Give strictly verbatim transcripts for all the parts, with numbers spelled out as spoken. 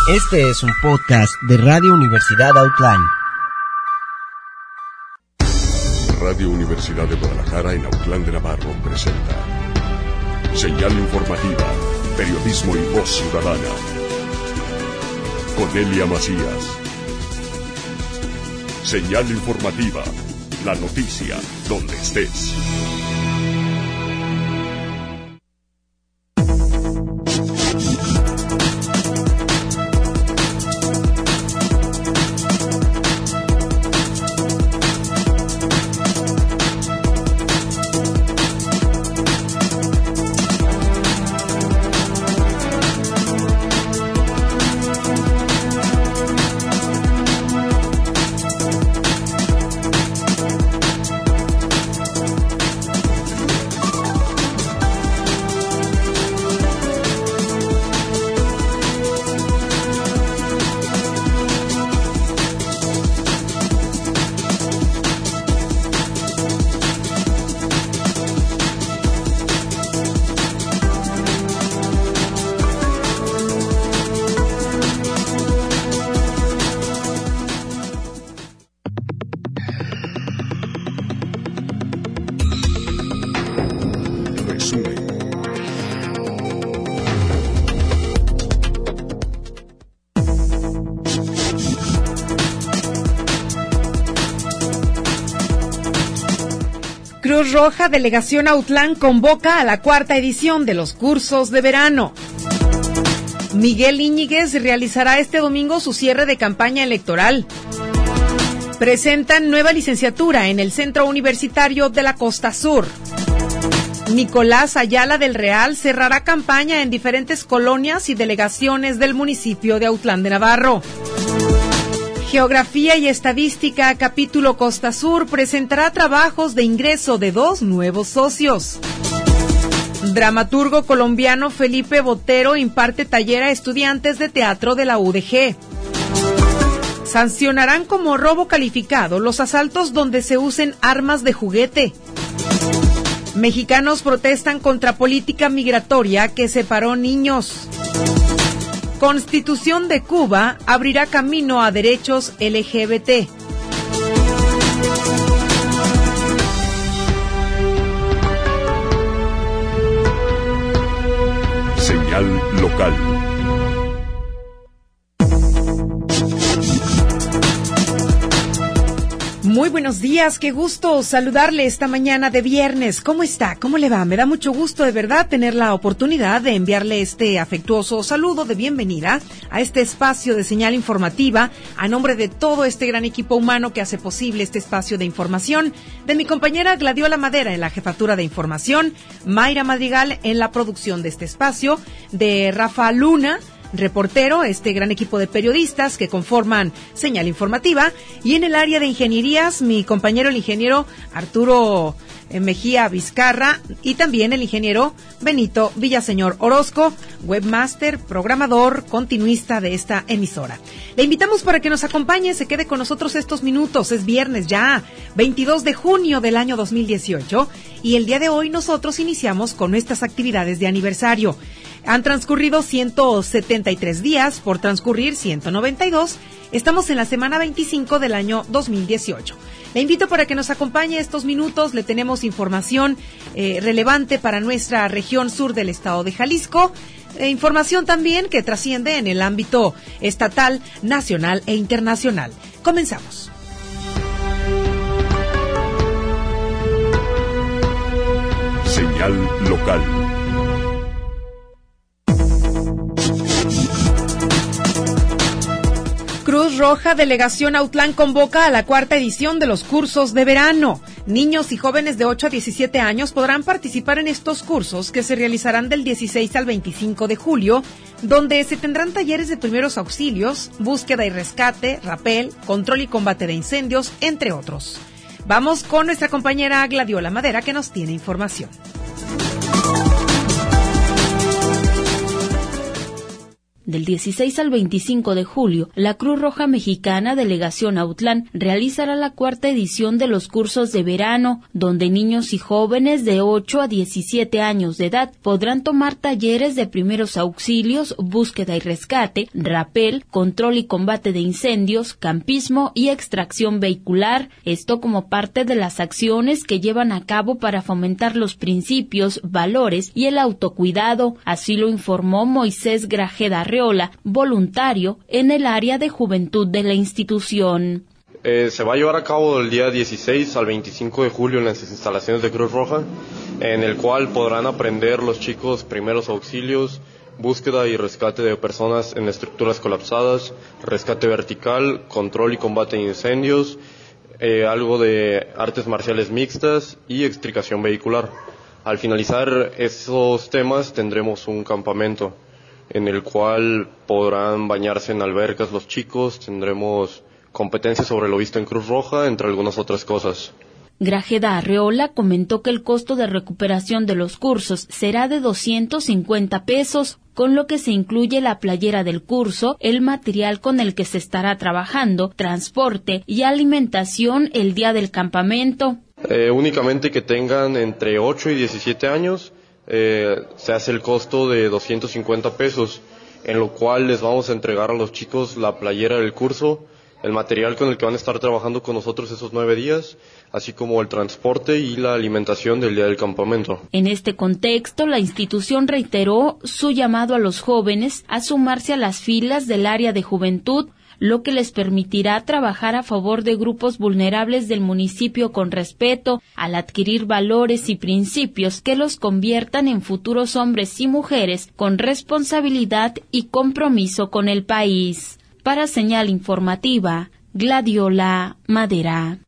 Este es un podcast de Radio Universidad Autlán. Radio Universidad de Guadalajara en Autlán de Navarro presenta Señal Informativa, Periodismo y Voz Ciudadana. Cornelia Macías. Señal Informativa, la noticia donde estés. Cruz Roja Delegación Autlán convoca a la cuarta edición de los cursos de verano. Miguel Íñiguez realizará este domingo su cierre de campaña electoral. Presentan nueva licenciatura en el Centro Universitario de la Costa Sur. Nicolás Ayala del Real cerrará campaña en diferentes colonias y delegaciones del municipio de Autlán de Navarro. Geografía y Estadística, capítulo Costa Sur, presentará trabajos de ingreso de dos nuevos socios. Dramaturgo colombiano Felipe Botero imparte taller a estudiantes de teatro de la U D G. Sancionarán como robo calificado los asaltos donde se usen armas de juguete. Mexicanos protestan contra política migratoria que separó niños. Constitución de Cuba abrirá camino a derechos L G B T. Señal local. Muy buenos días, qué gusto saludarle esta mañana de viernes. ¿Cómo está? ¿Cómo le va? Me da mucho gusto de verdad tener la oportunidad de enviarle este afectuoso saludo de bienvenida a este espacio de señal informativa a nombre de todo este gran equipo humano que hace posible este espacio de información, de mi compañera Gladiola Madera en la jefatura de información, Mayra Madrigal en la producción de este espacio, de Rafa Luna, reportero, este gran equipo de periodistas que conforman Señal Informativa, y en el área de ingenierías, mi compañero el ingeniero Arturo Mejía Vizcarra y también el ingeniero Benito Villaseñor Orozco, webmaster, programador, continuista de esta emisora. Le invitamos para que nos acompañe, se quede con nosotros estos minutos. Es viernes ya, veintidós de junio del año dos mil dieciocho, y el día de hoy nosotros iniciamos con nuestras actividades de aniversario. Han transcurrido ciento setenta y tres días, por transcurrir ciento noventa y dos. Estamos en la semana veinticinco del año dos mil dieciocho. Le invito para que nos acompañe estos minutos. Le tenemos información eh, relevante para nuestra región sur del estado de Jalisco. Eh, información también que trasciende en el ámbito estatal, nacional e internacional. Comenzamos. Señal local. Cruz Roja Delegación Autlán convoca a la cuarta edición de los cursos de verano. Niños y jóvenes de ocho a diecisiete años podrán participar en estos cursos que se realizarán del dieciséis al veinticinco de julio, donde se tendrán talleres de primeros auxilios, búsqueda y rescate, rapel, control y combate de incendios, entre otros. Vamos con nuestra compañera Gladiola Madera que nos tiene información. Del dieciséis al veinticinco de julio, la Cruz Roja Mexicana Delegación Autlán realizará la cuarta edición de los cursos de verano, donde niños y jóvenes de ocho a diecisiete años de edad podrán tomar talleres de primeros auxilios, búsqueda y rescate, rapel, control y combate de incendios, campismo y extracción vehicular, esto como parte de las acciones que llevan a cabo para fomentar los principios, valores y el autocuidado. Así lo informó Moisés Grajeda Arreola, voluntario en el área de juventud de la institución. Eh, se va a llevar a cabo del día dieciséis al veinticinco de julio en las instalaciones de Cruz Roja, en el cual podrán aprender los chicos primeros auxilios, búsqueda y rescate de personas en estructuras colapsadas, rescate vertical, control y combate de incendios, eh, algo de artes marciales mixtas y extricación vehicular. Al finalizar esos temas tendremos un campamento en el cual podrán bañarse en albercas los chicos, tendremos competencias sobre lo visto en Cruz Roja, entre algunas otras cosas. Grajeda Arreola comentó que el costo de recuperación de los cursos será de doscientos cincuenta pesos, con lo que se incluye la playera del curso, el material con el que se estará trabajando, transporte y alimentación el día del campamento. Eh, únicamente que tengan entre ocho y diecisiete años, eh, se hace el costo de doscientos cincuenta pesos, en lo cual les vamos a entregar a los chicos la playera del curso, el material con el que van a estar trabajando con nosotros esos nueve días, así como el transporte y la alimentación del día del campamento. En este contexto, la institución reiteró su llamado a los jóvenes a sumarse a las filas del área de juventud, lo que les permitirá trabajar a favor de grupos vulnerables del municipio con respeto, al adquirir valores y principios que los conviertan en futuros hombres y mujeres con responsabilidad y compromiso con el país. Para Señal Informativa, Gladiola Madera.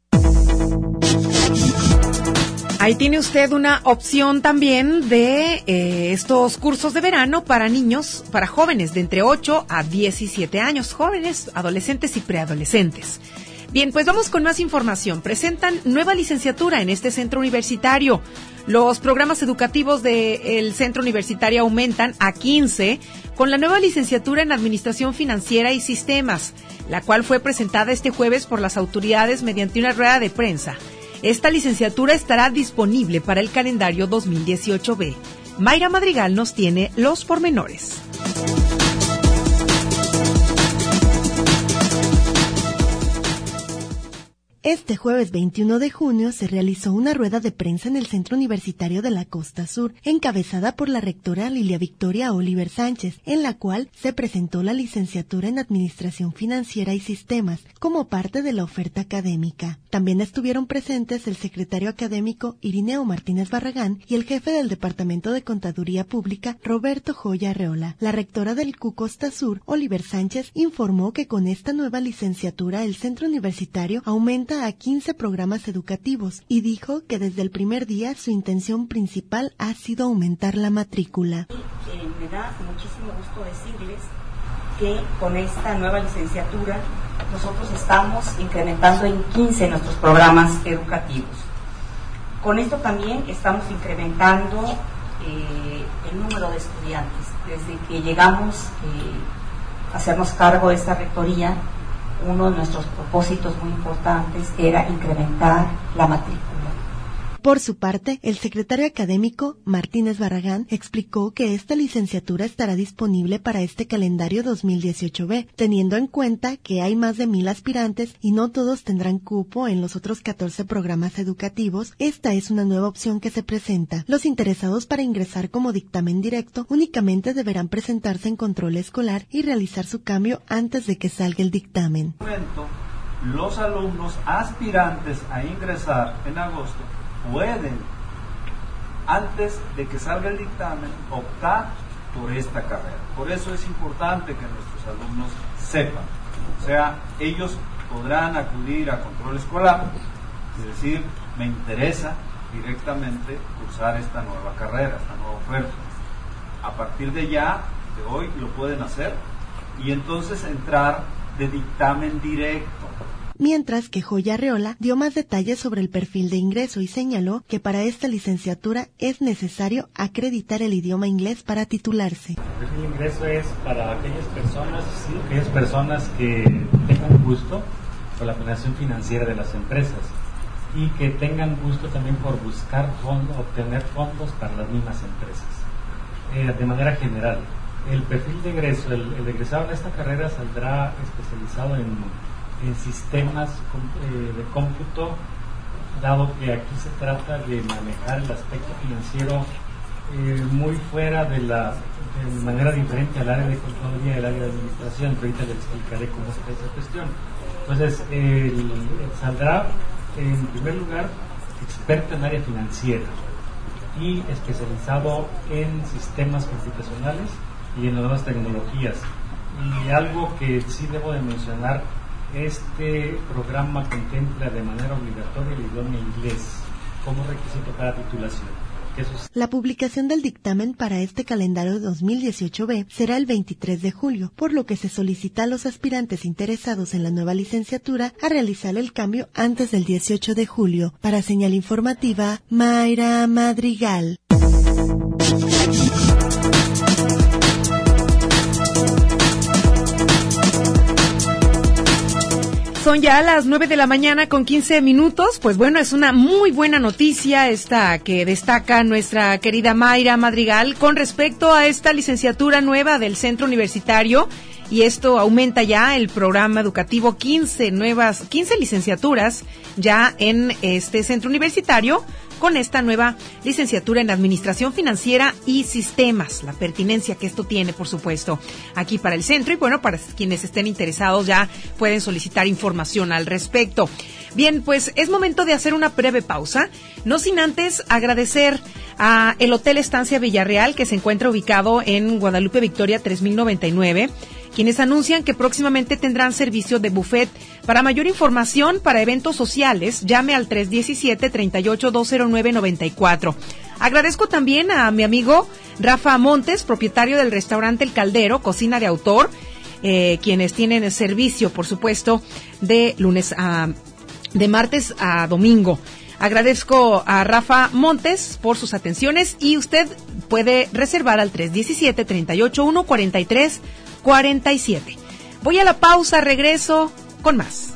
Ahí tiene usted una opción también de eh, estos cursos de verano para niños, para jóvenes de entre ocho a diecisiete años, jóvenes, adolescentes y preadolescentes. Bien, pues vamos con más información. Presentan nueva licenciatura en este centro universitario. Los programas educativos del centro universitario aumentan a quince con la nueva licenciatura en Administración Financiera y Sistemas, la cual fue presentada este jueves por las autoridades mediante una rueda de prensa. Esta licenciatura estará disponible para el calendario dos mil dieciocho B. Mayra Madrigal nos tiene los pormenores. Este jueves veintiuno de junio se realizó una rueda de prensa en el Centro Universitario de la Costa Sur, encabezada por la rectora Lilia Victoria Oliver Sánchez, en la cual se presentó la licenciatura en Administración Financiera y Sistemas como parte de la oferta académica. También estuvieron presentes el secretario académico Irineo Martínez Barragán y el jefe del Departamento de Contaduría Pública Roberto Joya Arreola. La rectora del C U Costa Sur, Oliver Sánchez, informó que con esta nueva licenciatura el Centro Universitario aumenta a quince programas educativos y dijo que desde el primer día su intención principal ha sido aumentar la matrícula. Eh, me da muchísimo gusto decirles que con esta nueva licenciatura nosotros estamos incrementando en quince nuestros programas educativos. Con esto también estamos incrementando eh, el número de estudiantes. Desde que llegamos eh, a hacernos cargo de esta rectoría, uno de nuestros propósitos muy importantes era incrementar la matrícula. Por su parte, el secretario académico Martínez Barragán explicó que esta licenciatura estará disponible para este calendario dos mil dieciocho B, teniendo en cuenta que hay más de mil aspirantes y no todos tendrán cupo en los otros catorce programas educativos. Esta es una nueva opción que se presenta. Los interesados para ingresar como dictamen directo únicamente deberán presentarse en control escolar y realizar su cambio antes de que salga el dictamen. Los alumnos aspirantes a ingresar en agosto pueden, antes de que salga el dictamen, optar por esta carrera. Por eso es importante que nuestros alumnos sepan. O sea, ellos podrán acudir a control escolar y decir, me interesa directamente cursar esta nueva carrera, esta nueva oferta. A partir de ya, de hoy, lo pueden hacer y entonces entrar de dictamen directo. mientras que Joya Arreola dio más detalles sobre el perfil de ingreso y señaló que para esta licenciatura es necesario acreditar el idioma inglés para titularse. El perfil de ingreso es para aquellas personas, sí, aquellas personas que tengan gusto por la planeación financiera de las empresas y que tengan gusto también por buscar fondos, obtener fondos para las mismas empresas. Eh, de manera general, el perfil de ingreso, el, el egresado en esta carrera saldrá especializado en, en sistemas eh, de cómputo, dado que aquí se trata de manejar el aspecto financiero eh, muy fuera de la, de manera diferente al área de controladuría y al área de administración, pero ahorita les explicaré cómo se hace esa cuestión. Entonces, eh, saldrá en primer lugar experto en área financiera y especializado en sistemas computacionales y en nuevas tecnologías. Y algo que sí debo de mencionar, este programa contempla de manera obligatoria el idioma inglés como requisito para titulación. La publicación del dictamen para este calendario dos mil dieciocho B será el veintitrés de julio, por lo que se solicita a los aspirantes interesados en la nueva licenciatura a realizar el cambio antes del dieciocho de julio. Para Señal Informativa, Mayra Madrigal. Son ya las nueve de la mañana con quince minutos. Pues bueno, es una muy buena noticia esta que destaca nuestra querida Mayra Madrigal con respecto a esta licenciatura nueva del Centro Universitario. Y esto aumenta ya el programa educativo, quince nuevas, quince licenciaturas ya en este centro universitario con esta nueva licenciatura en Administración Financiera y Sistemas, la pertinencia que esto tiene, por supuesto, aquí para el centro. Y bueno, para quienes estén interesados ya pueden solicitar información al respecto. Bien, pues es momento de hacer una breve pausa, no sin antes agradecer a el Hotel Estancia Villarreal, que se encuentra ubicado en Guadalupe Victoria tres mil noventa y nueve, quienes anuncian que próximamente tendrán servicio de buffet. Para mayor información, para eventos sociales, llame al tres uno siete, tres ocho dos cero nueve nueve cuatro. Agradezco también a mi amigo Rafa Montes, propietario del restaurante El Caldero, cocina de autor, eh, quienes tienen el servicio, por supuesto, de lunes a, de martes a domingo. Agradezco a Rafa Montes por sus atenciones y usted puede reservar al tres uno siete, tres ocho uno, cuatro tres cuatro siete. Voy a la pausa, regreso con más.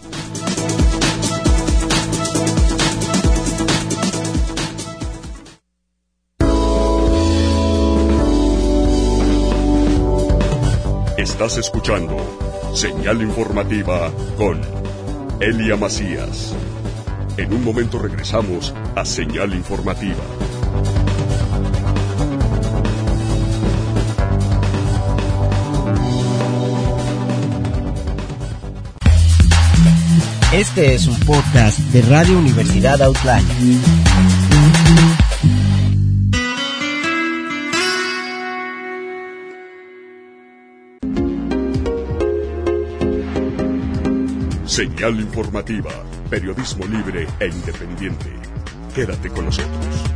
Estás escuchando Señal Informativa con Elia Macías. En un momento regresamos a Señal Informativa. Este es un podcast de Radio Universidad Outline. Señal Informativa, periodismo libre e independiente. Quédate con nosotros.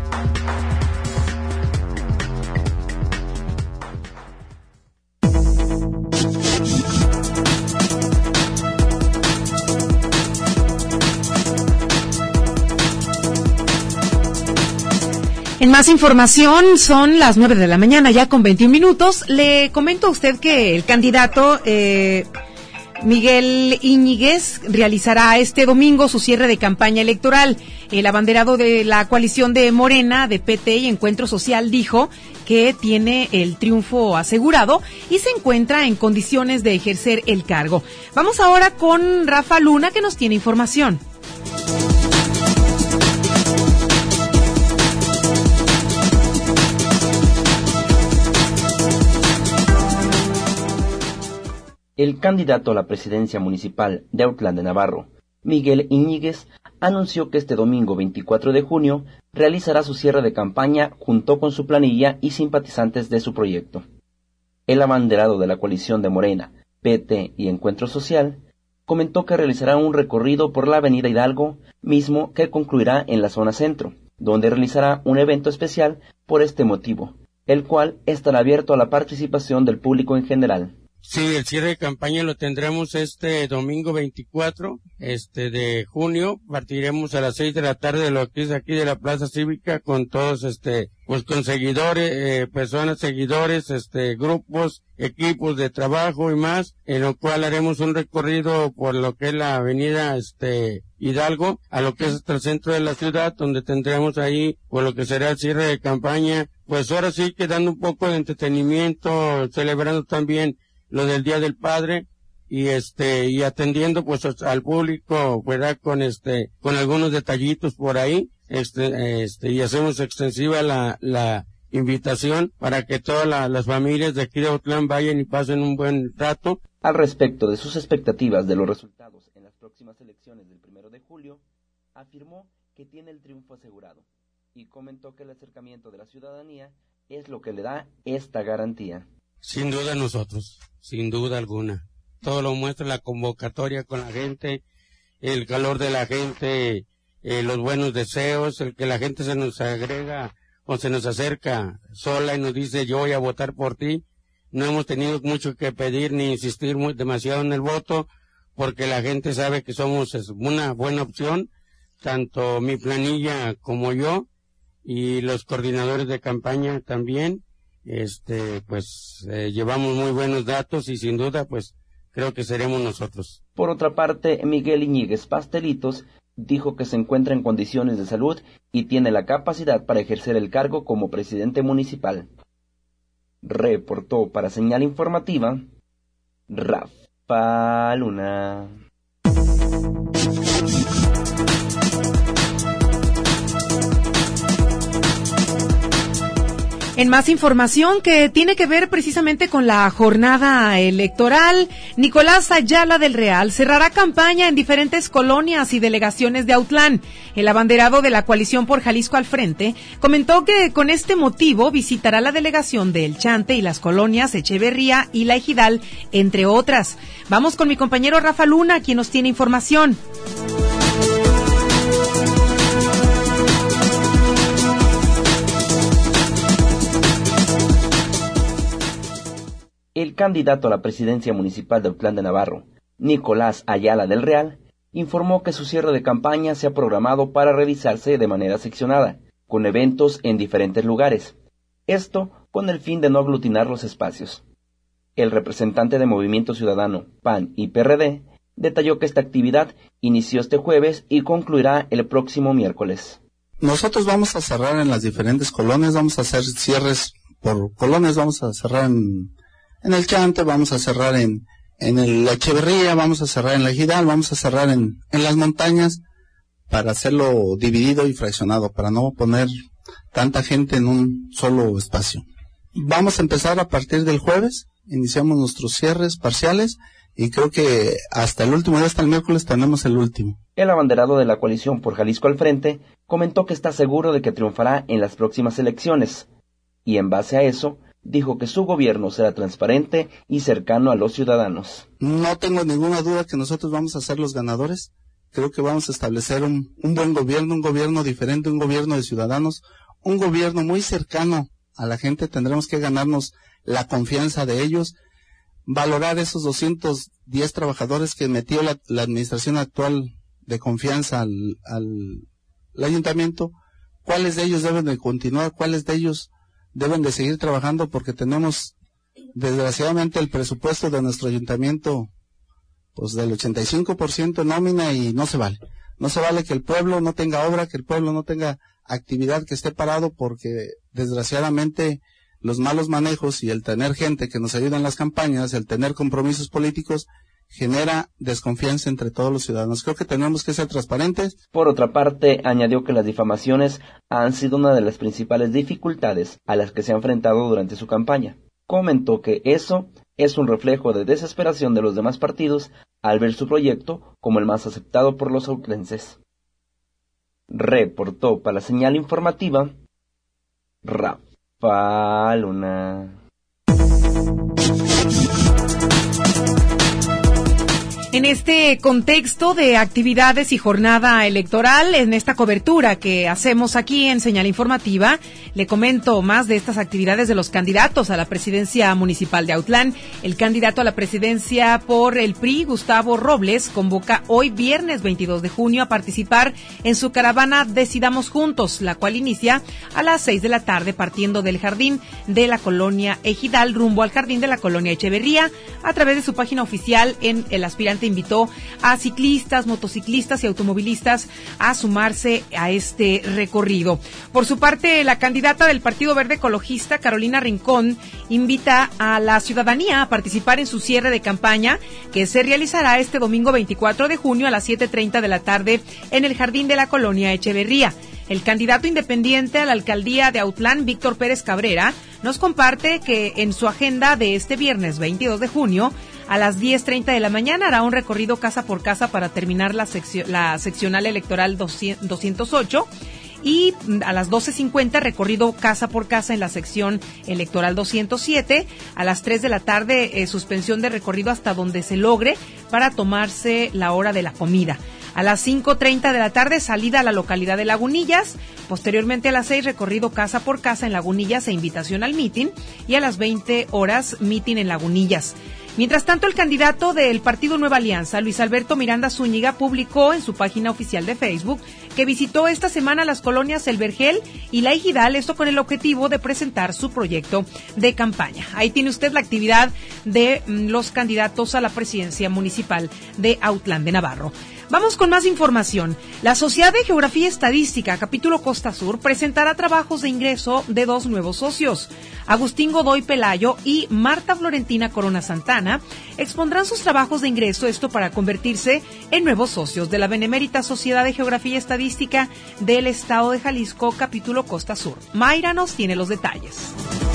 En más información, son las nueve de la mañana, ya con veintiún minutos. Le comento a usted que el candidato eh, Miguel Íñiguez realizará este domingo su cierre de campaña electoral. El abanderado de la coalición de Morena, de P T y Encuentro Social dijo que tiene el triunfo asegurado y se encuentra en condiciones de ejercer el cargo. Vamos ahora con Rafa Luna, que nos tiene información. El candidato a la presidencia municipal de Autlán de Navarro, Miguel Íñiguez, anunció que este domingo veinticuatro de junio realizará su cierre de campaña junto con su planilla y simpatizantes de su proyecto. El abanderado de la coalición de Morena, P T y Encuentro Social, comentó que realizará un recorrido por la avenida Hidalgo, mismo que concluirá en la zona centro, donde realizará un evento especial por este motivo, el cual estará abierto a la participación del público en general. Sí, el cierre de campaña lo tendremos este domingo veinticuatro este de junio. Partiremos a las seis de la tarde de lo que es aquí de la Plaza Cívica con todos, este, pues con seguidores, eh, personas seguidores, este, grupos, equipos de trabajo y más, en lo cual haremos un recorrido por lo que es la avenida, este, Hidalgo, a lo que es hasta el centro de la ciudad, donde tendremos ahí, por lo que será el cierre de campaña, pues ahora sí que dando un poco de entretenimiento, celebrando también lo del Día del Padre y este y atendiendo pues al público, ¿verdad? Con este con algunos detallitos por ahí, este este y hacemos extensiva la la invitación para que todas la, las familias de aquí de Autlán vayan y pasen un buen rato. Al respecto de sus expectativas de los resultados en las próximas elecciones del primero de julio, afirmó que tiene el triunfo asegurado y comentó que el acercamiento de la ciudadanía es lo que le da esta garantía. Sin duda nosotros, sin duda alguna. Todo lo muestra la convocatoria con la gente, el calor de la gente, eh, los buenos deseos, el que la gente se nos agrega o se nos acerca sola y nos dice yo voy a votar por ti. No hemos tenido mucho que pedir ni insistir muy, demasiado en el voto, porque la gente sabe que somos una buena opción, tanto mi planilla como yo, y los coordinadores de campaña también. Este, pues, eh, llevamos muy buenos datos y sin duda, pues, creo que seremos nosotros. Por otra parte, Miguel Iñiguez Pastelitos dijo que se encuentra en condiciones de salud y tiene la capacidad para ejercer el cargo como presidente municipal. Reportó para Señal Informativa, Rafa Luna. En más información que tiene que ver precisamente con la jornada electoral, Nicolás Ayala del Real cerrará campaña en diferentes colonias y delegaciones de Autlán. El abanderado de la coalición por Jalisco al Frente comentó que con este motivo visitará la delegación de El Chante y las colonias Echeverría y La Ejidal, entre otras. Vamos con mi compañero Rafa Luna, quien nos tiene información. El candidato a la presidencia municipal de Autlán de Navarro, Nicolás Ayala del Real, informó que su cierre de campaña se ha programado para realizarse de manera seccionada, con eventos en diferentes lugares. Esto con el fin de no aglutinar los espacios. El representante de Movimiento Ciudadano, P A N y P R D detalló que esta actividad inició este jueves y concluirá el próximo miércoles. Nosotros vamos a cerrar en las diferentes colonias, vamos a hacer cierres por colonias, vamos a cerrar en... En El Chante, vamos a cerrar en, en el Echeverría, vamos a cerrar en La Ejidal, vamos a cerrar en, en las montañas para hacerlo dividido y fraccionado, para no poner tanta gente en un solo espacio. Vamos a empezar a partir del jueves, iniciamos nuestros cierres parciales y creo que hasta el último día, hasta el miércoles, tenemos el último. El abanderado de la coalición por Jalisco al Frente comentó que está seguro de que triunfará en las próximas elecciones y en base a eso, dijo que su gobierno será transparente y cercano a los ciudadanos. No tengo ninguna duda que nosotros vamos a ser los ganadores. Creo que vamos a establecer un, un buen gobierno, un gobierno diferente, un gobierno de ciudadanos, un gobierno muy cercano a la gente. Tendremos que ganarnos la confianza de ellos, valorar esos doscientos diez trabajadores que metió la, la administración actual de confianza al, al, al ayuntamiento, cuáles de ellos deben de continuar, cuáles de ellos deben de seguir trabajando, porque tenemos desgraciadamente el presupuesto de nuestro ayuntamiento pues del ochenta y cinco por ciento nómina y no se vale. No se vale que el pueblo no tenga obra, que el pueblo no tenga actividad, que esté parado, porque desgraciadamente los malos manejos y el tener gente que nos ayuda en las campañas, el tener compromisos políticos, genera desconfianza entre todos los ciudadanos. Creo que tenemos que ser transparentes. Por otra parte, añadió que las difamaciones han sido una de las principales dificultades a las que se ha enfrentado durante su campaña. Comentó que eso es un reflejo de desesperación de los demás partidos al ver su proyecto como el más aceptado por los autlenses. Reportó para la Señal Informativa, Rafa Luna. En este contexto de actividades y jornada electoral, en esta cobertura que hacemos aquí en Señal Informativa, Le comento más de estas actividades de los candidatos a la presidencia municipal de Autlán. El candidato a la presidencia por el P R I, Gustavo Robles, convoca hoy viernes veintidós de junio a participar en su caravana Decidamos Juntos, la cual inicia a las seis de la tarde partiendo del jardín de la colonia Ejidal rumbo al jardín de la colonia Echeverría. A través de su página oficial, en el aspirante invitó a ciclistas, motociclistas y automovilistas a sumarse a este recorrido. Por su parte, la candidata del Partido Verde Ecologista, Carolina Rincón, invita a la ciudadanía a participar en su cierre de campaña, que se realizará este domingo veinticuatro de junio a las siete treinta de la tarde en el jardín de la colonia Echeverría. El candidato independiente a la alcaldía de Autlán, Víctor Pérez Cabrera, nos comparte que en su agenda de este viernes veintidós de junio, a las diez treinta de la mañana, hará un recorrido casa por casa para terminar la, seccio- la seccional electoral doscientos ocho. Y a las doce cincuenta, recorrido casa por casa en la sección electoral doscientos siete. A las tres de la tarde, eh, suspensión de recorrido hasta donde se logre para tomarse la hora de la comida. A las cinco treinta de la tarde, salida a la localidad de Lagunillas. Posteriormente, a las seis, recorrido casa por casa en Lagunillas e invitación al mitin. Y a las veinte horas, mitin en Lagunillas. Mientras tanto, el candidato del Partido Nueva Alianza, Luis Alberto Miranda Zúñiga, publicó en su página oficial de Facebook que visitó esta semana las colonias El Vergel y La Ejidal, esto con el objetivo de presentar su proyecto de campaña. Ahí tiene usted la actividad de los candidatos a la presidencia municipal de Autlán de Navarro. Vamos con más información. La Sociedad de Geografía y Estadística, capítulo Costa Sur, presentará trabajos de ingreso de dos nuevos socios. Agustín Godoy Pelayo y Marta Florentina Corona Santana expondrán sus trabajos de ingreso, esto para convertirse en nuevos socios de la Benemérita Sociedad de Geografía y Estadística del Estado de Jalisco, capítulo Costa Sur. Mayra nos tiene los detalles.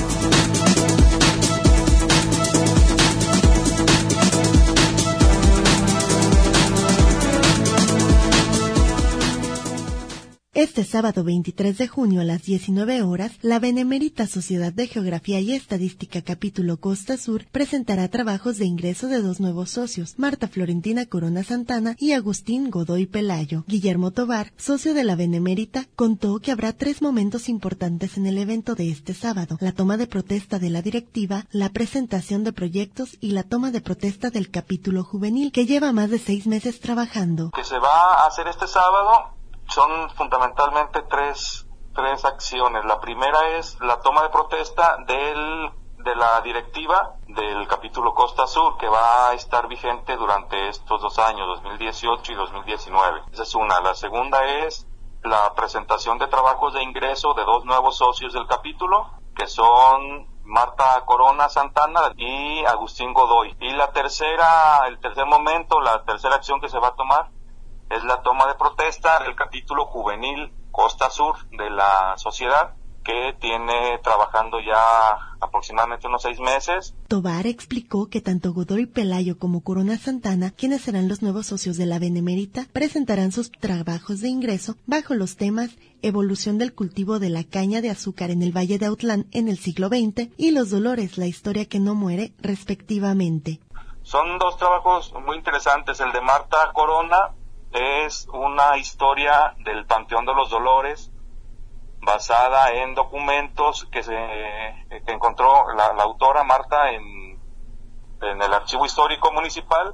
Este sábado veintitrés de junio a las diecinueve horas, la Benemérita Sociedad de Geografía y Estadística capítulo Costa Sur presentará trabajos de ingreso de dos nuevos socios, Marta Florentina Corona Santana y Agustín Godoy Pelayo. Guillermo Tobar, socio de la Benemérita, contó que habrá tres momentos importantes en el evento de este sábado: la toma de protesta de la directiva, la presentación de proyectos y la toma de protesta del capítulo juvenil, que lleva más de seis meses trabajando. Que se va a hacer este sábado son fundamentalmente tres, tres acciones. La primera es la toma de protesta del, de la directiva del capítulo Costa Sur, que va a estar vigente durante estos dos años, dos mil dieciocho y dos mil diecinueve. Esa es una. La segunda es la presentación de trabajos de ingreso de dos nuevos socios del capítulo, que son Marta Corona Santana y Agustín Godoy. Y la tercera, el tercer momento, la tercera acción que se va a tomar es la toma de protesta del capítulo juvenil Costa Sur de la sociedad, que tiene trabajando ya aproximadamente unos seis meses. Tobar explicó que tanto Godoy Pelayo como Corona Santana, quienes serán los nuevos socios de la Benemérita, presentarán sus trabajos de ingreso bajo los temas evolución del cultivo de la caña de azúcar en el Valle de Autlán en el siglo veinte y Los Dolores, la historia que no muere, respectivamente. Son dos trabajos muy interesantes. El de Marta Corona es una historia del Panteón de los Dolores basada en documentos que se que encontró la, la autora Marta en, en el Archivo Histórico Municipal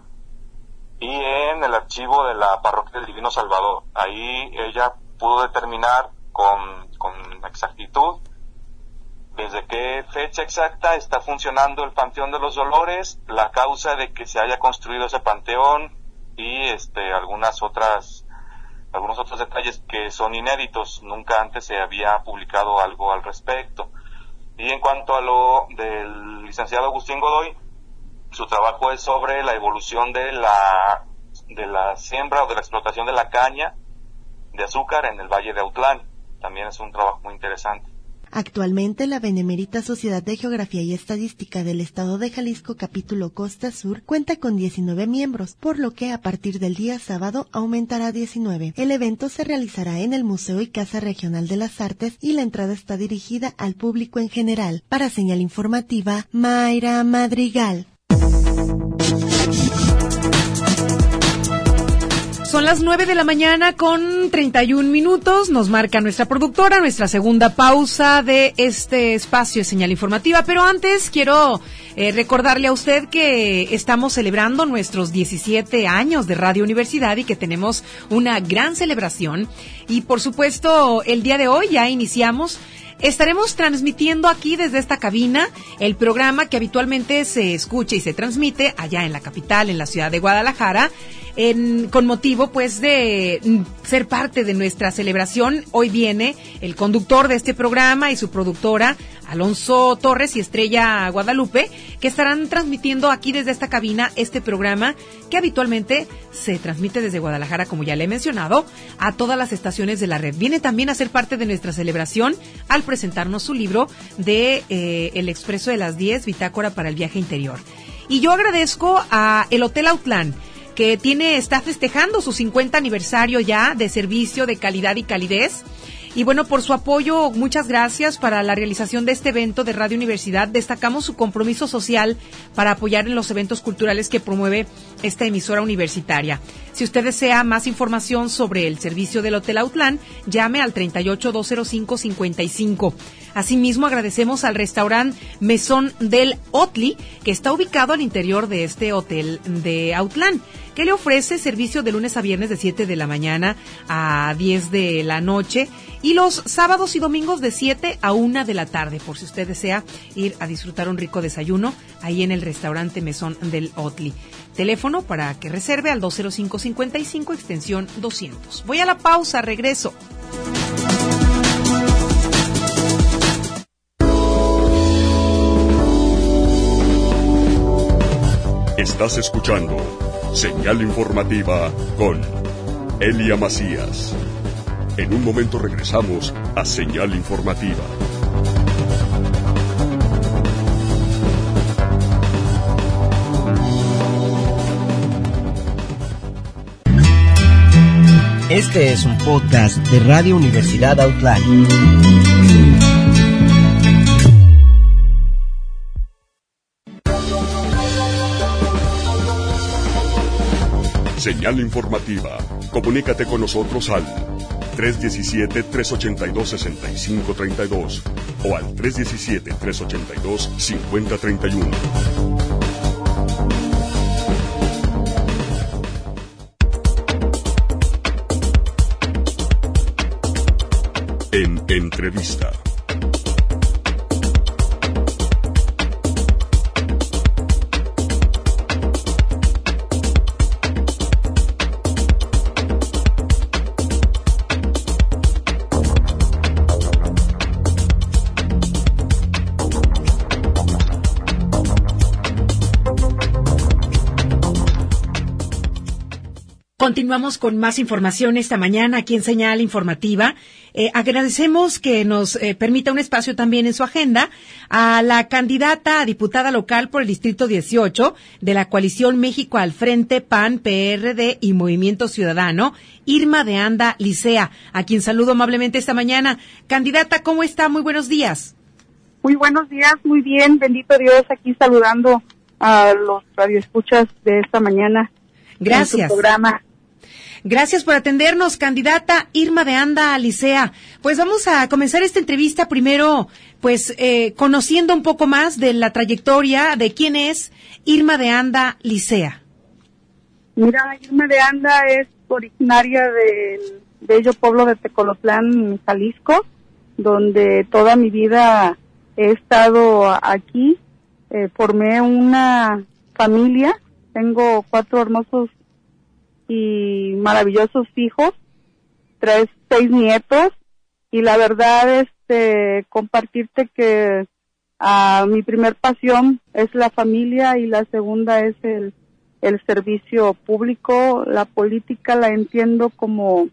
y en el archivo de la Parroquia del Divino Salvador. Ahí ella pudo determinar con, con exactitud desde qué fecha exacta está funcionando el Panteón de los Dolores, la causa de que se haya construido ese panteón y este algunas otras algunos otros detalles que son inéditos. Nunca antes se había publicado algo al respecto. Y en cuanto a lo del licenciado Agustín Godoy, su trabajo es sobre la evolución de la de la siembra o de la explotación de la caña de azúcar en el Valle de Autlán. También es un trabajo muy interesante. Actualmente, la Benemérita Sociedad de Geografía y Estadística del Estado de Jalisco, capítulo Costa Sur, cuenta con diecinueve miembros, por lo que a partir del día sábado aumentará a diecinueve. El evento se realizará en el Museo y Casa Regional de las Artes y la entrada está dirigida al público en general. Para Señal Informativa, Mayra Madrigal. Son las nueve de la mañana con treinta y un minutos, nos marca nuestra productora, nuestra segunda pausa de este espacio de señal informativa, pero antes quiero eh, recordarle a usted que estamos celebrando nuestros diecisiete años de Radio Universidad y que tenemos una gran celebración y por supuesto el día de hoy ya iniciamos. Estaremos transmitiendo aquí desde esta cabina el programa que habitualmente se escucha y se transmite allá en la capital, en la ciudad de Guadalajara, en, con motivo pues de ser parte de nuestra celebración. Hoy viene el conductor de este programa y su productora, Alonso Torres y Estrella Guadalupe, que estarán transmitiendo aquí desde esta cabina este programa que habitualmente se transmite desde Guadalajara, como ya le he mencionado, a todas las estaciones de la red. Viene también a ser parte de nuestra celebración al presentarnos su libro de eh, El Expreso de las diez, Bitácora para el Viaje Interior. Y yo agradezco a el Hotel Autlán, que tiene, está festejando su cincuenta aniversario ya de servicio, de calidad y calidez. Y bueno, por su apoyo, muchas gracias para la realización de este evento de Radio Universidad. Destacamos su compromiso social para apoyar en los eventos culturales que promueve esta emisora universitaria. Si usted desea más información sobre el servicio del Hotel Autlán, llame al treinta y ocho, dos cero cinco, cincuenta y cinco. Asimismo, agradecemos al restaurante Mesón del Otli, que está ubicado al interior de este hotel de Autlán, que le ofrece servicio de lunes a viernes de siete de la mañana a diez de la noche y los sábados y domingos de siete a una de la tarde, por si usted desea ir a disfrutar un rico desayuno ahí en el restaurante Mesón del Otli. Teléfono para que reserve al dos cero cinco, cincuenta y cinco, extensión doscientos. Voy a la pausa, regreso. Estás escuchando Señal Informativa con Elia Macías. En un momento regresamos a Señal Informativa. Este es un podcast de Radio Universidad Autlán. Señal Informativa. Comunícate con nosotros al tres uno siete, tres ocho dos, seis cinco tres dos o al tres uno siete, tres ocho dos, cinco cero tres uno. En entrevista. Continuamos con más información esta mañana aquí en Señal Informativa. Eh, agradecemos que nos eh, permita un espacio también en su agenda a la candidata a diputada local por el Distrito dieciocho de la coalición México al Frente, P A N, P R D y Movimiento Ciudadano, Irma de Anda Licea, a quien saludo amablemente esta mañana. Candidata, ¿cómo está? Muy buenos días. Muy buenos días, muy bien, bendito Dios, aquí saludando a los radioescuchas de esta mañana. Gracias. En su programa. Gracias por atendernos, candidata Irma de Anda Licea. Pues vamos a comenzar esta entrevista primero, pues, eh, conociendo un poco más de la trayectoria de quién es Irma de Anda Licea. Mira, Irma de Anda es originaria del bello pueblo de Tecolotlán, Jalisco, donde toda mi vida he estado aquí. Eh, formé una familia, tengo cuatro hermosos y maravillosos hijos, tres, seis nietos, y la verdad, este, compartirte que uh, mi primer pasión es la familia y la segunda es el, el servicio público. La política la entiendo como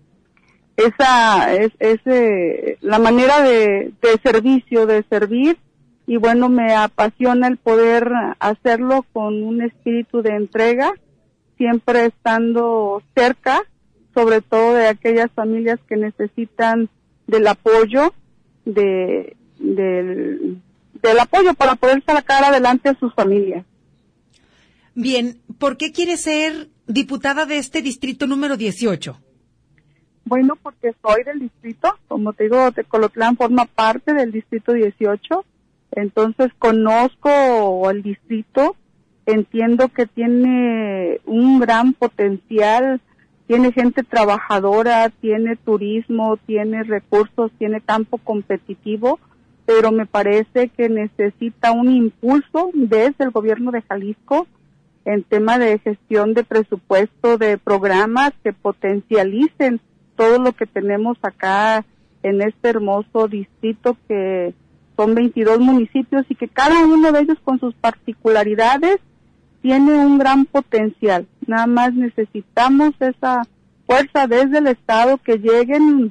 esa, es, ese, la manera de, de servicio, de servir, y bueno, me apasiona el poder hacerlo con un espíritu de entrega, siempre estando cerca, sobre todo de aquellas familias que necesitan del apoyo, de, del, del apoyo para poder sacar adelante a sus familias. Bien, ¿por qué quiere ser diputada de este distrito número dieciocho? Bueno, porque soy del distrito, como te digo, Tecolotlán forma parte del distrito dieciocho, entonces conozco el distrito, entiendo que tiene un gran potencial, tiene gente trabajadora, tiene turismo, tiene recursos, tiene campo competitivo, pero me parece que necesita un impulso desde el gobierno de Jalisco en tema de gestión de presupuesto, de programas que potencialicen todo lo que tenemos acá en este hermoso distrito, que son veintidós municipios y que cada uno de ellos con sus particularidades tiene un gran potencial. Nada más necesitamos esa fuerza desde el Estado, que lleguen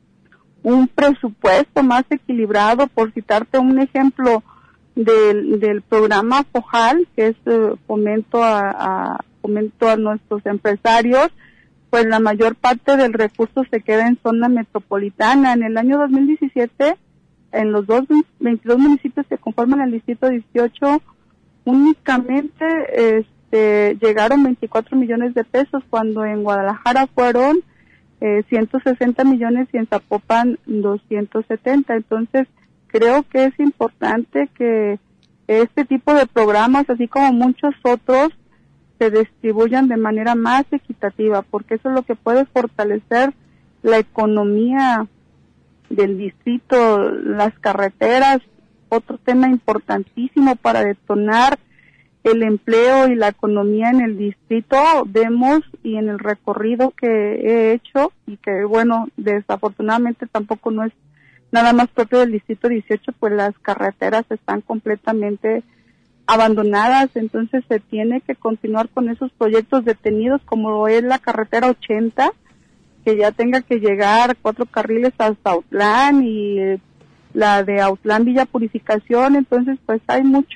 un presupuesto más equilibrado. Por citarte un ejemplo del, del programa FOJAL, que es eh, fomento a, a fomento a nuestros empresarios, pues la mayor parte del recurso se queda en zona metropolitana. En el año dos mil diecisiete, en los dos, veintidós municipios que conforman el distrito dieciocho, únicamente este, llegaron veinticuatro millones de pesos, cuando en Guadalajara fueron eh, ciento sesenta millones y en Zapopan doscientos setenta. Entonces, creo que es importante que este tipo de programas, así como muchos otros, se distribuyan de manera más equitativa, porque eso es lo que puede fortalecer la economía del distrito, las carreteras, otro tema importantísimo para detonar el empleo y la economía en el distrito. Vemos, y en el recorrido que he hecho, y que bueno, desafortunadamente tampoco no es nada más propio del distrito dieciocho, pues las carreteras están completamente abandonadas, entonces se tiene que continuar con esos proyectos detenidos, como es la carretera ochenta, que ya tenga que llegar cuatro carriles hasta Autlán, y eh, la de Autlán Villa Purificación. Entonces pues hay mucho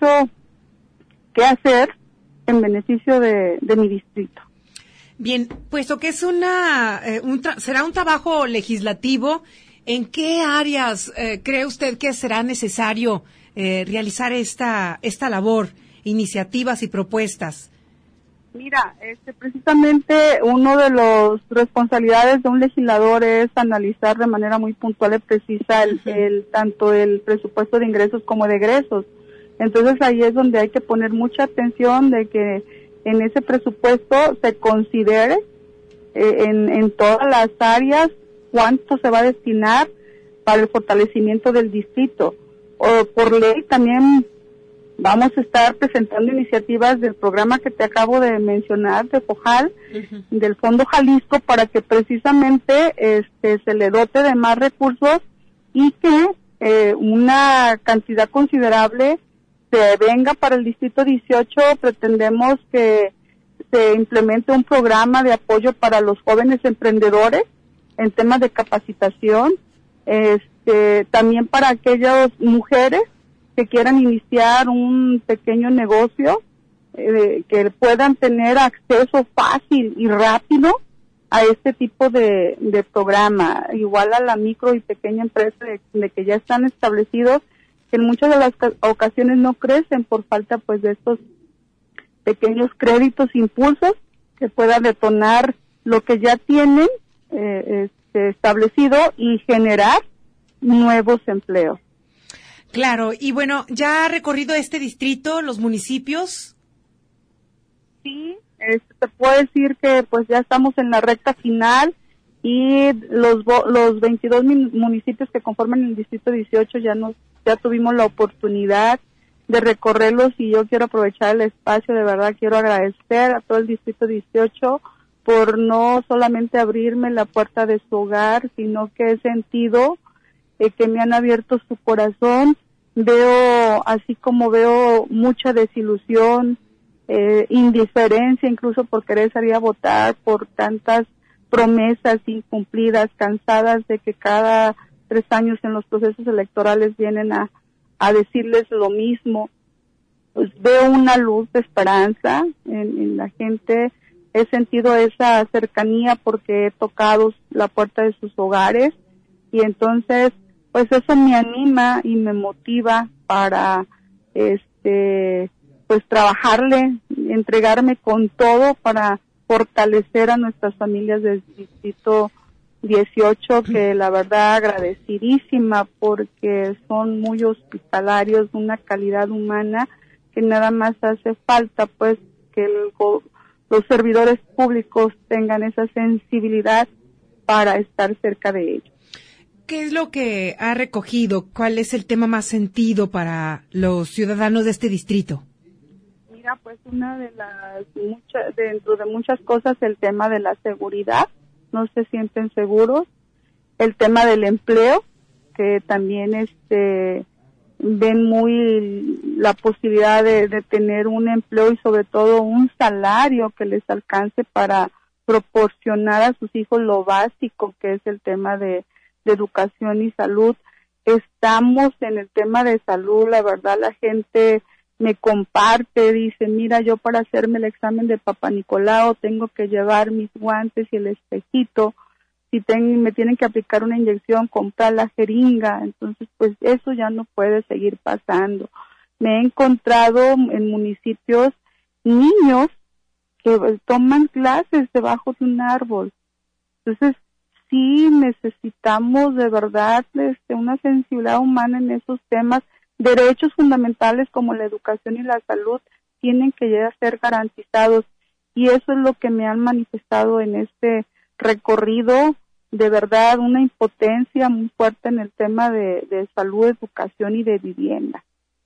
que hacer en beneficio de, de mi distrito. Bien, puesto que es una eh, un tra- será un trabajo legislativo, ¿en qué áreas eh, cree usted que será necesario eh, realizar esta esta labor, iniciativas y propuestas? Mira, este, precisamente uno de las responsabilidades de un legislador es analizar de manera muy puntual y precisa el, el tanto el presupuesto de ingresos como de egresos. Entonces ahí es donde hay que poner mucha atención de que en ese presupuesto se considere eh, en, en todas las áreas cuánto se va a destinar para el fortalecimiento del distrito. O por ley también vamos a estar presentando iniciativas del programa que te acabo de mencionar, de FOJAL, uh-huh. del Fondo Jalisco, para que precisamente este se le dote de más recursos y que eh, una cantidad considerable se venga para el distrito dieciocho. Pretendemos que se implemente un programa de apoyo para los jóvenes emprendedores en temas de capacitación, este también para aquellas mujeres que quieran iniciar un pequeño negocio, eh, que puedan tener acceso fácil y rápido a este tipo de, de programa, igual a la micro y pequeña empresa de, de que ya están establecidos, que en muchas de las ocasiones no crecen por falta pues de estos pequeños créditos, impulsos que puedan detonar lo que ya tienen eh, este, establecido y generar nuevos empleos. Claro, y bueno, ¿ya ha recorrido este distrito, los municipios? Sí, este, te puedo decir que pues ya estamos en la recta final y los los veintidós municipios que conforman el distrito dieciocho ya nos ya tuvimos la oportunidad de recorrerlos, y yo quiero aprovechar el espacio, de verdad quiero agradecer a todo el distrito dieciocho por no solamente abrirme la puerta de su hogar, sino que he sentido eh, que me han abierto su corazón. Veo, así como veo mucha desilusión, eh, indiferencia incluso por querer salir a votar, por tantas promesas incumplidas, cansadas de que cada tres años en los procesos electorales vienen a, a decirles lo mismo. Pues veo una luz de esperanza en, en la gente, he sentido esa cercanía porque he tocado la puerta de sus hogares, y entonces pues eso me anima y me motiva para este pues trabajarle, entregarme con todo para fortalecer a nuestras familias del distrito dieciocho, que la verdad agradecidísima porque son muy hospitalarios, una calidad humana que nada más hace falta pues que el, los servidores públicos tengan esa sensibilidad para estar cerca de ellos. ¿Qué es lo que ha recogido? ¿Cuál es el tema más sentido para los ciudadanos de este distrito? Mira, pues una de las muchas, dentro de muchas cosas, el tema de la seguridad, no se sienten seguros, el tema del empleo, que también este ven muy la posibilidad de, de tener un empleo y sobre todo un salario que les alcance para proporcionar a sus hijos lo básico, que es el tema de, de educación y salud. Estamos en el tema de salud, la verdad la gente me comparte, dice, mira, yo para hacerme el examen de Papá Nicolau tengo que llevar mis guantes y el espejito, si ten, me tienen que aplicar una inyección, comprar la jeringa, entonces pues eso ya no puede seguir pasando. Me he encontrado en municipios niños que toman clases debajo de un árbol, entonces sí necesitamos de verdad este, una sensibilidad humana en esos temas. Derechos fundamentales como la educación y la salud tienen que llegar a ser garantizados y eso es lo que me han manifestado en este recorrido, de verdad una impotencia muy fuerte en el tema de, de salud, educación y de vivienda.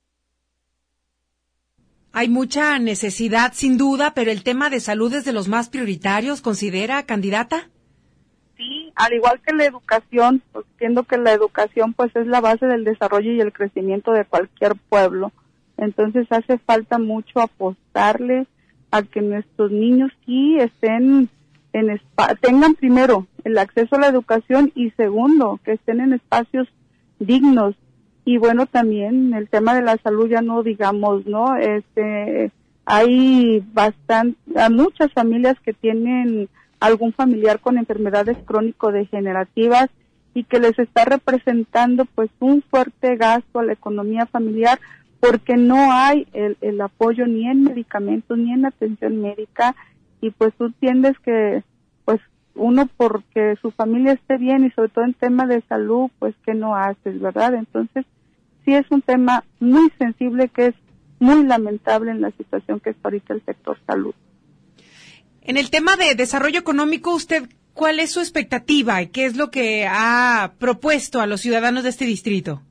Hay mucha necesidad sin duda, pero el tema de salud es de los más prioritarios, ¿considera, candidata? Sí, al igual que la educación, pues entiendo que la educación pues es la base del desarrollo y el crecimiento de cualquier pueblo. Entonces hace falta mucho apostarle a que nuestros niños sí estén en espa- tengan primero el acceso a la educación y segundo, que estén en espacios dignos. Y bueno, también el tema de la salud ya no digamos, ¿no? Este hay bastante hay muchas familias que tienen algún familiar con enfermedades crónico-degenerativas y que les está representando pues un fuerte gasto a la economía familiar porque no hay el, el apoyo ni en medicamentos ni en atención médica y pues tú entiendes que pues uno porque su familia esté bien y sobre todo en temas de salud pues que no haces, ¿verdad? Entonces sí es un tema muy sensible que es muy lamentable en la situación que está ahorita el sector salud. En el tema de desarrollo económico, ¿usted cuál es su expectativa y qué es lo que ha propuesto a los ciudadanos de este distrito?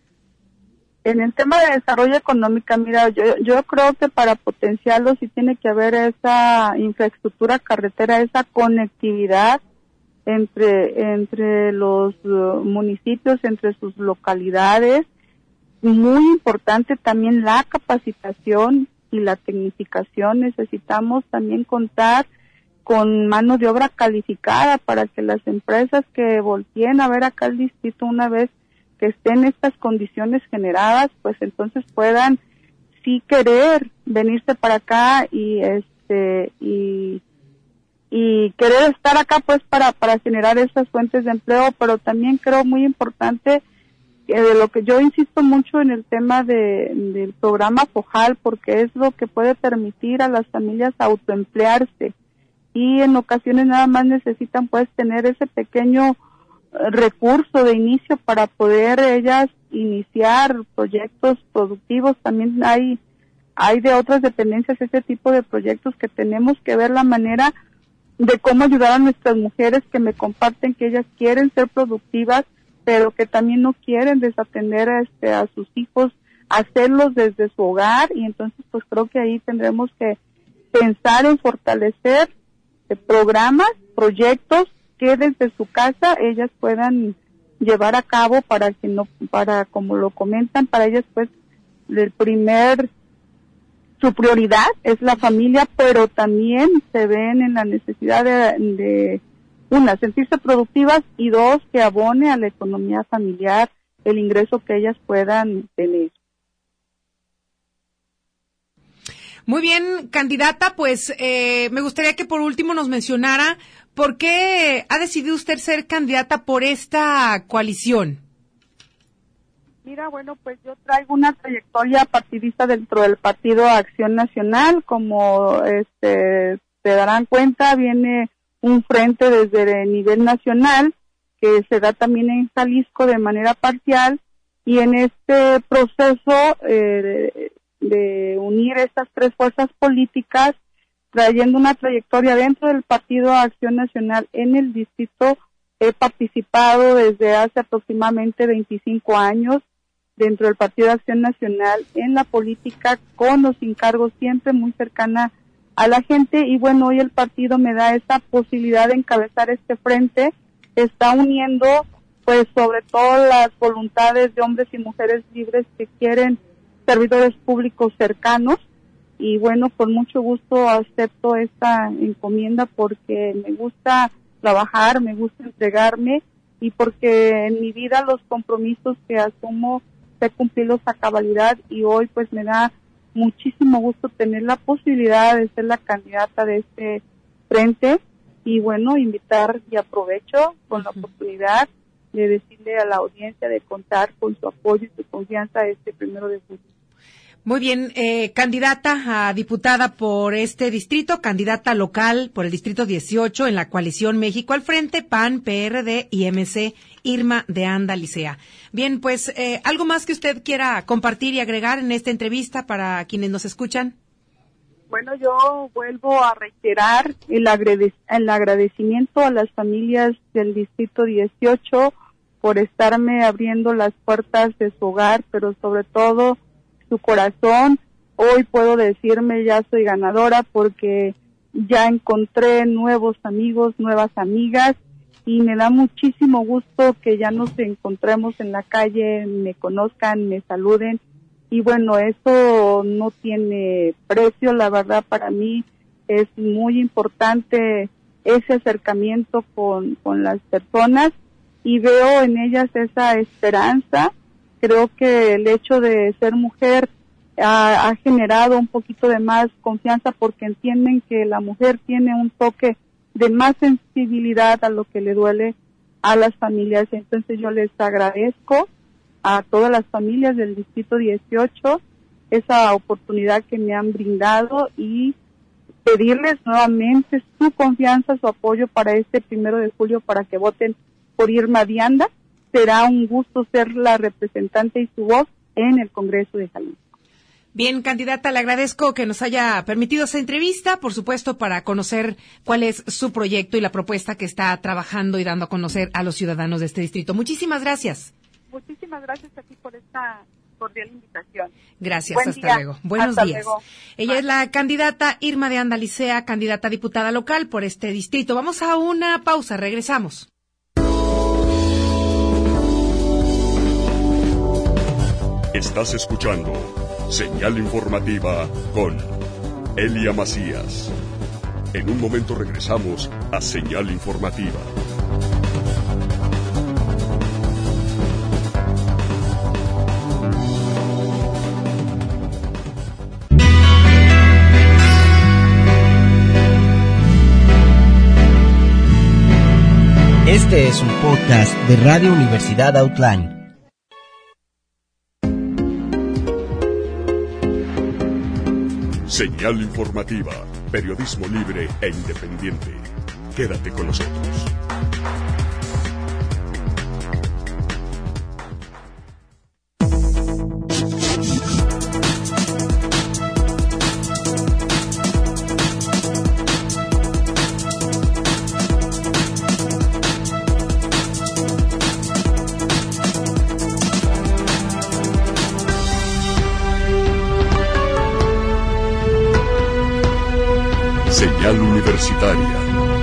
En el tema de desarrollo económico, mira, yo, yo creo que para potenciarlo sí tiene que haber esa infraestructura carretera, esa conectividad entre, entre los uh, municipios, entre sus localidades. Muy importante también la capacitación y la tecnificación. Necesitamos también contar con mano de obra calificada para que las empresas que volteen a ver acá el distrito una vez que estén estas condiciones generadas, pues entonces puedan sí querer venirse para acá y este y y querer estar acá pues para para generar esas fuentes de empleo, pero también creo muy importante de lo que yo insisto mucho en el tema de, del programa FOJAL, porque es lo que puede permitir a las familias autoemplearse y en ocasiones nada más necesitan pues tener ese pequeño recurso de inicio para poder ellas iniciar proyectos productivos. También hay hay de otras dependencias ese tipo de proyectos que tenemos que ver la manera de cómo ayudar a nuestras mujeres que me comparten que ellas quieren ser productivas pero que también no quieren desatender a, este, a sus hijos, hacerlos desde su hogar, y entonces pues creo que ahí tendremos que pensar en fortalecer eh, programas, proyectos que desde su casa ellas puedan llevar a cabo para que no, para como lo comentan, para ellas pues el primer, su prioridad es la familia, pero también se ven en la necesidad de, de una, sentirse productivas y dos, que abone a la economía familiar el ingreso que ellas puedan tener. Muy bien, candidata, pues eh, me gustaría que por último nos mencionara por qué ha decidido usted ser candidata por esta coalición. Mira, bueno, pues yo traigo una trayectoria partidista dentro del Partido Acción Nacional, como este se darán cuenta, viene un frente desde el nivel nacional que se da también en Jalisco de manera parcial, y en este proceso eh, de, de unir estas tres fuerzas políticas, trayendo una trayectoria dentro del Partido Acción Nacional en el distrito, he participado desde hace aproximadamente veinticinco años dentro del Partido de Acción Nacional en la política, con los encargos, siempre muy cercana a la gente, y bueno, hoy el partido me da esa posibilidad de encabezar este frente. Está uniendo pues sobre todo las voluntades de hombres y mujeres libres que quieren servidores públicos cercanos, y bueno, con mucho gusto acepto esta encomienda porque me gusta trabajar, me gusta entregarme, y porque en mi vida los compromisos que asumo sé cumplirlos a cabalidad, y hoy pues me da muchísimo gusto tener la posibilidad de ser la candidata de este frente, y bueno, invitar, y aprovecho con la oportunidad de decirle a la audiencia de contar con su apoyo y su confianza este primero de julio. Muy bien, eh, candidata a diputada por este distrito, candidata local por el distrito dieciocho en la coalición México al Frente, P A N, P R D y M C, Irma de Anda Licea. Bien, pues, eh, ¿algo más que usted quiera compartir y agregar en esta entrevista para quienes nos escuchan? Bueno, yo vuelvo a reiterar el, agradec- el agradecimiento a las familias del distrito dieciocho por estarme abriendo las puertas de su hogar, pero sobre todo su corazón. Hoy puedo decirme ya soy ganadora porque ya encontré nuevos amigos, nuevas amigas, y me da muchísimo gusto que ya nos encontremos en la calle, me conozcan, me saluden, y bueno, eso no tiene precio. La verdad, para mí es muy importante ese acercamiento con, con las personas, y veo en ellas esa esperanza. Creo que el hecho de ser mujer ha, ha generado un poquito de más confianza, porque entienden que la mujer tiene un toque de más sensibilidad a lo que le duele a las familias. Entonces yo les agradezco a todas las familias del distrito dieciocho esa oportunidad que me han brindado, y pedirles nuevamente su confianza, su apoyo para este primero de julio, para que voten por Irma de Anda. Será un gusto ser la representante y su voz en el Congreso de Jalisco. Bien, candidata, le agradezco que nos haya permitido esa entrevista, por supuesto, para conocer cuál es su proyecto y la propuesta que está trabajando y dando a conocer a los ciudadanos de este distrito. Muchísimas gracias. Muchísimas gracias a ti por esta cordial invitación. Gracias, Buen hasta día. luego. Buenos Hasta días. luego. Ella es la candidata Irma de Anda Licea, candidata a diputada local por este distrito. Vamos a una pausa, regresamos. Estás escuchando Señal Informativa con Elia Macías. En un momento regresamos a Señal Informativa. Este es un podcast de Radio Universidad Autlán. Señal Informativa, periodismo libre e independiente. Quédate con nosotros. Señal Universitaria.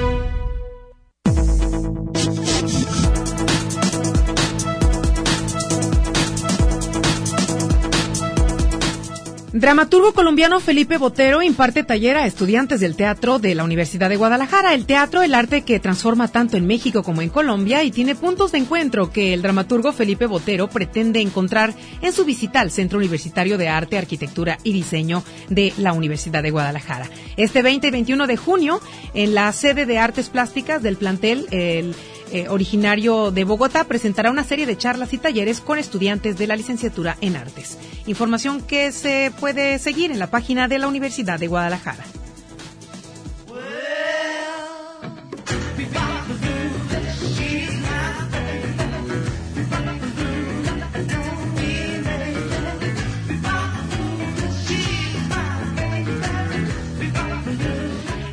Dramaturgo colombiano Felipe Botero imparte taller a estudiantes del teatro de la Universidad de Guadalajara. El teatro, el arte que transforma tanto en México como en Colombia, y tiene puntos de encuentro que el dramaturgo Felipe Botero pretende encontrar en su visita al Centro Universitario de Arte, Arquitectura y Diseño de la Universidad de Guadalajara. Este veinte y veintiuno de junio, en la sede de Artes Plásticas del plantel, el Eh, originario de Bogotá, presentará una serie de charlas y talleres con estudiantes de la licenciatura en Artes. Información que se puede seguir en la página de la Universidad de Guadalajara.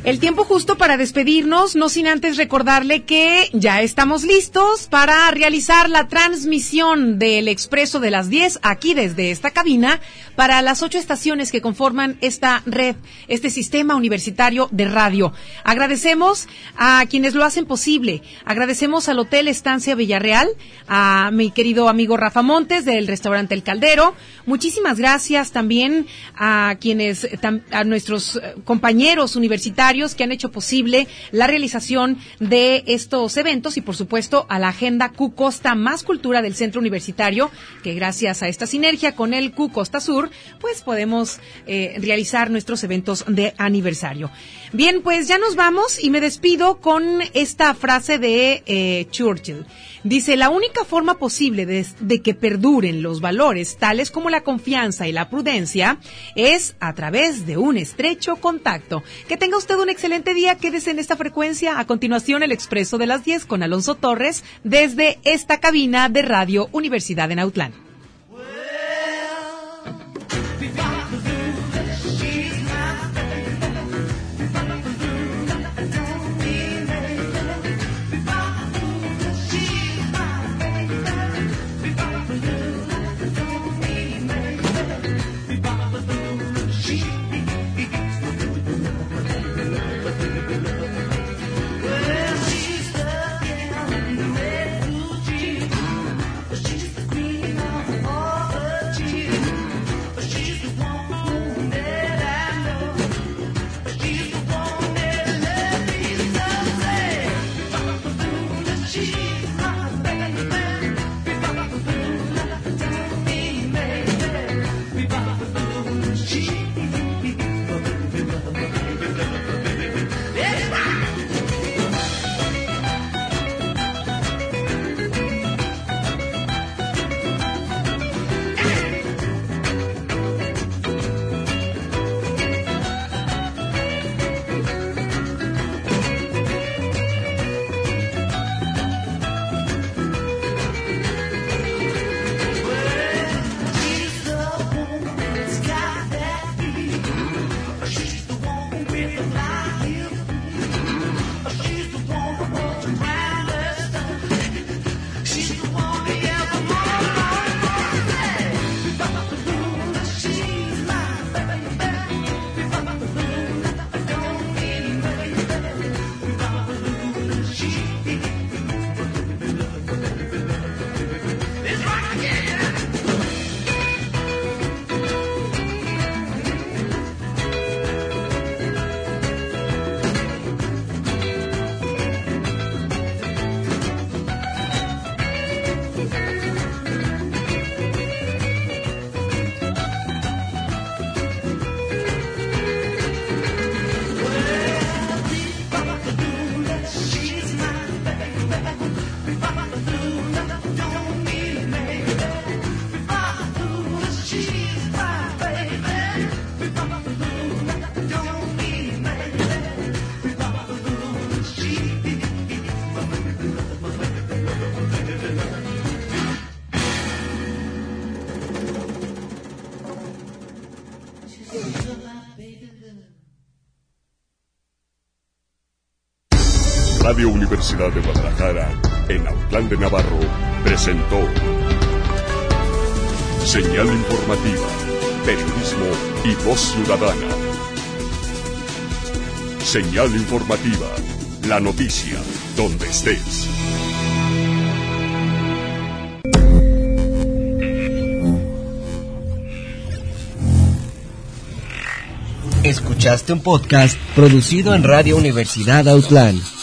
El tiempo justo para despedirnos, no sin antes recordarle que ya estamos listos para realizar la transmisión del Expreso de las diez aquí desde esta cabina para las ocho estaciones que conforman esta red, este sistema universitario de radio. Agradecemos a quienes lo hacen posible. Agradecemos al Hotel Estancia Villarreal, a mi querido amigo Rafa Montes del restaurante El Caldero. Muchísimas gracias también a quienes, a nuestros compañeros universitarios que han hecho posible la realización de estos eventos y, por supuesto, a la Agenda Q Costa Más Cultura del Centro Universitario, que gracias a esta sinergia con el Q Costa Sur, pues podemos eh, realizar nuestros eventos de aniversario. Bien, pues ya nos vamos y me despido con esta frase de eh, Churchill. Dice, la única forma posible de, de que perduren los valores tales como la confianza y la prudencia es a través de un estrecho contacto. Que tenga usted un excelente día, quédese en esta frecuencia. A continuación, el Expreso de las diez con Alonso Torres desde esta cabina de Radio Universidad en Autlán. Radio Universidad de Guadalajara, en Autlán de Navarro, presentó Señal Informativa, Periodismo y Voz Ciudadana. Señal Informativa, la noticia, donde estés. Escuchaste un podcast producido en Radio Universidad Autlán.